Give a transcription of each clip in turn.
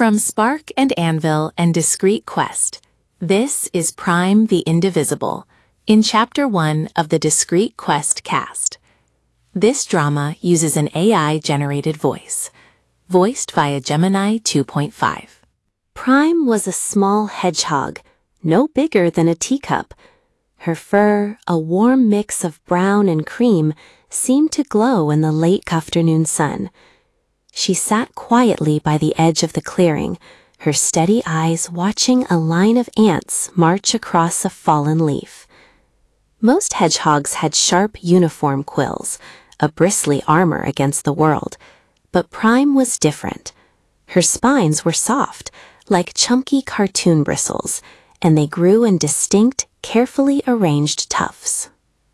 From Spark and Anvil and Discrete Quest, this is Prime the Indivisible, in Chapter 1 of the Discrete Quest cast. This drama uses an AI-generated voice, voiced via Gemini 2.5. Prime was a small hedgehog, no bigger than a teacup. Her fur, a warm mix of brown and cream, seemed to glow in the late afternoon sun. She sat quietly by the edge of the clearing, her steady eyes watching a line of ants march across a fallen leaf. Most hedgehogs had sharp uniform quills, a bristly armor against the world, but Prime was different. Her spines were soft, like chunky cartoon bristles, and they grew in distinct, carefully arranged tufts.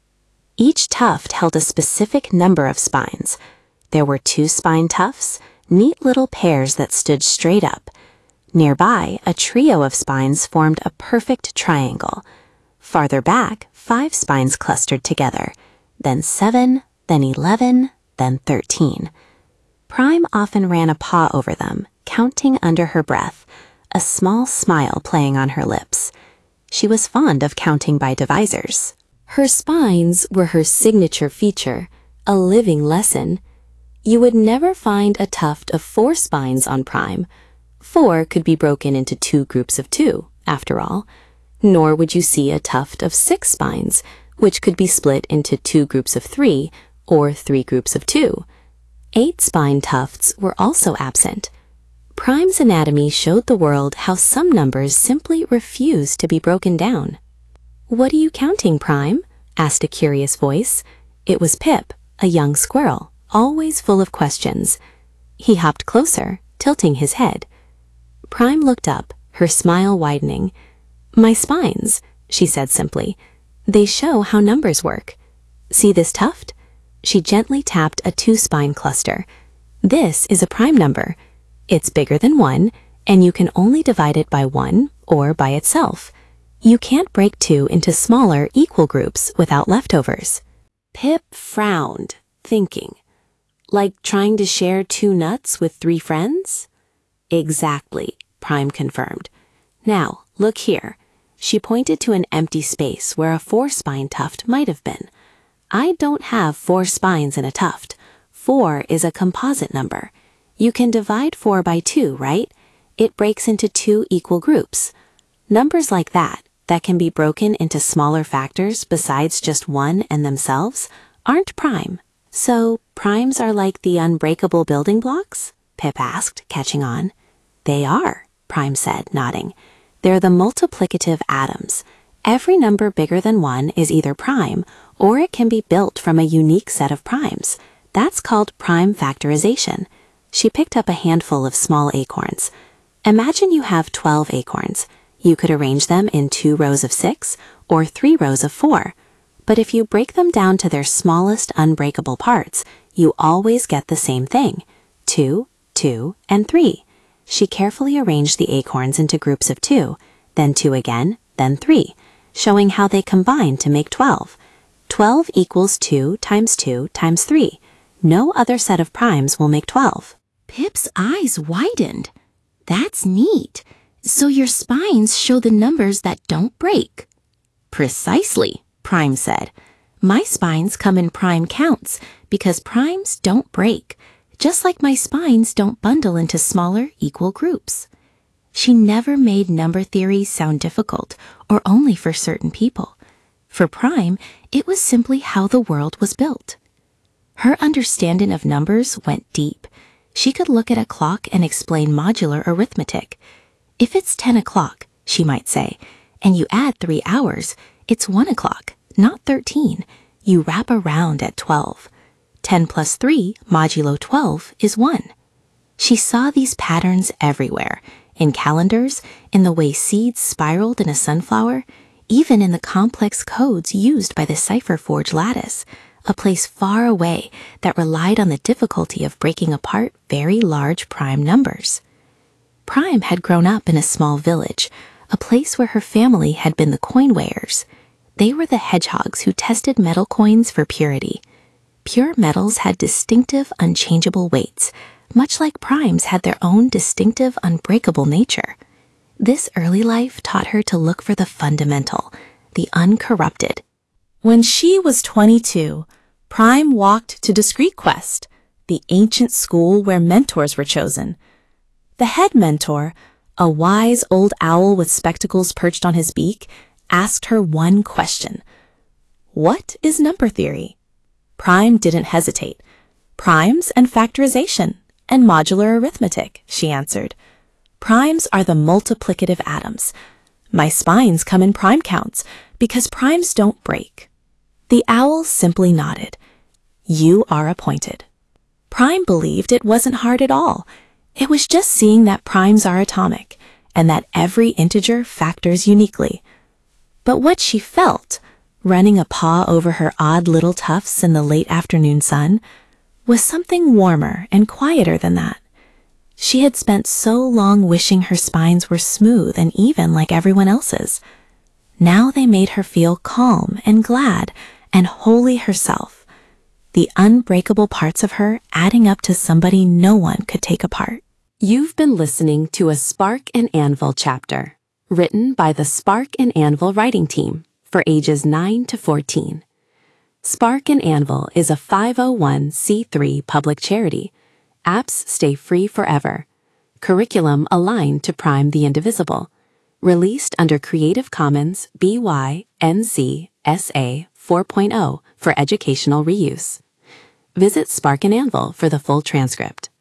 Each tuft held a specific number of spines. There were 2 spine tufts, neat little pairs that stood straight up. Nearby, a trio of spines formed a perfect triangle. Farther back, 5 spines clustered together, then 7, then 11, then 13. Prime often ran a paw over them, counting under her breath, a small smile playing on her lips. She was fond of counting by divisors. Her spines were her signature feature, a living lesson. You would never find a tuft of 4 spines on Prime. 4 could be broken into 2 groups of 2, after all. Nor would you see a tuft of 6 spines, which could be split into 2 groups of 3 or 3 groups of 2. 8 spine tufts were also absent. Prime's anatomy showed the world how some numbers simply refuse to be broken down. "What are you counting, Prime?" asked a curious voice. It was Pip, a young squirrel, always full of questions. He hopped closer, tilting his head. Prime looked up, her smile widening. "My spines," she said simply. "They show how numbers work. See this tuft?" She gently tapped a 2-spine cluster. "This is a prime number. It's bigger than 1, and you can only divide it by 1 or by itself. You can't break 2 into smaller, equal groups without leftovers." Pip frowned, thinking, "Like trying to share 2 nuts with 3 friends?" "Exactly," Prime confirmed. "Now, look here." She pointed to an empty space where a 4-spine tuft might have been. "I don't have 4 spines in a tuft. 4 is a composite number. You can divide 4 by 2, right? It breaks into 2 equal groups. Numbers like that can be broken into smaller factors besides just 1 and themselves, aren't prime." "So, primes are like the unbreakable building blocks?" Pip asked, catching on. "They are," Prime said, nodding. "They're the multiplicative atoms. Every number bigger than 1 is either prime, or it can be built from a unique set of primes. That's called prime factorization." She picked up a handful of small acorns. "Imagine you have 12 acorns. You could arrange them in 2 rows of 6 or 3 rows of 4. But if you break them down to their smallest unbreakable parts, you always get the same thing: 2, 2, and 3. She carefully arranged the acorns into groups of 2, then 2 again, then 3, showing how they combine to make 12. 12 equals 2 times 2 times 3. No other set of primes will make 12. Pip's eyes widened. "That's neat. So your spines show the numbers that don't break." "Precisely," Prime said. "My spines come in prime counts because primes don't break, just like my spines don't bundle into smaller, equal groups." She never made number theories sound difficult or only for certain people. For Prime, it was simply how the world was built. Her understanding of numbers went deep. She could look at a clock and explain modular arithmetic. "If it's 10 o'clock, she might say, and you add 3 hours, it's 1 o'clock, not 13. You wrap around at 12. 10 plus 3 modulo 12 is 1. She saw these patterns everywhere, in calendars, in the way seeds spiraled in a sunflower, even in the complex codes used by the Cipher Forge lattice, a place far away that relied on the difficulty of breaking apart very large prime numbers. Prime had grown up in a small village, a place where her family had been the coin weighers. They were the hedgehogs who tested metal coins for purity. Pure metals had distinctive, unchangeable weights, much like primes had their own distinctive, unbreakable nature. This early life taught her to look for the fundamental, the uncorrupted. When she was 22, Prime walked to Discreet Quest, the ancient school where mentors were chosen. The head mentor, a wise old owl with spectacles perched on his beak, asked her one question. What is number theory? Prime didn't hesitate. Primes and factorization and modular arithmetic, she answered. Primes are the multiplicative atoms. My spines come in prime counts because primes don't break. The owl simply nodded. You are appointed. Prime believed it wasn't hard at all. It was just seeing that primes are atomic and that every integer factors uniquely. But what she felt, running a paw over her odd little tufts in the late afternoon sun, was something warmer and quieter than that. She had spent so long wishing her spines were smooth and even like everyone else's. Now they made her feel calm and glad and wholly herself, the unbreakable parts of her adding up to somebody no one could take apart. You've been listening to a Spark and Anvil chapter, written by the Spark and Anvil writing team for ages 9 to 14. Spark and Anvil is a 501c3 public charity. Apps stay free forever. Curriculum aligned to Prime the Indivisible. Released under Creative Commons BY-NC SA 4.0 for educational reuse. Visit Spark and Anvil for the full transcript.